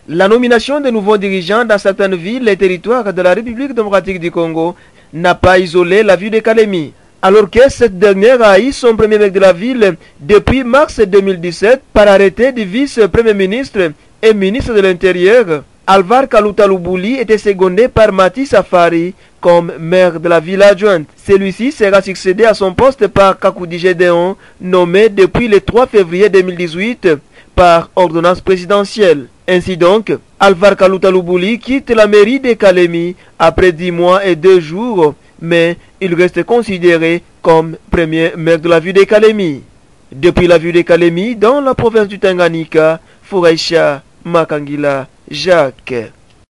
La nomination de nouveaux dirigeants dans certaines villes et territoires de la République démocratique du Congo n'a pas isolé la ville de Kalemi. Alors que cette dernière a eu son premier maire de la ville depuis mars 2017 par arrêté du vice-premier ministre et ministre de l'Intérieur, Alvar Kaluta Lubuli était secondé par Mati Safari comme maire de la ville adjointe. Celui-ci sera succédé à son poste par Kakoudi Gédéon, nommé depuis le 3 février 2018 par ordonnance présidentielle. Ainsi donc, Alvar Kaluta Lubuli quitte la mairie de Kalemi après 10 mois et 2 jours, mais il reste considéré comme premier maire de la ville de Kalemi. Depuis la ville de Kalemi, dans la province du Tanganyika, Foureïcha Makangila Jacques.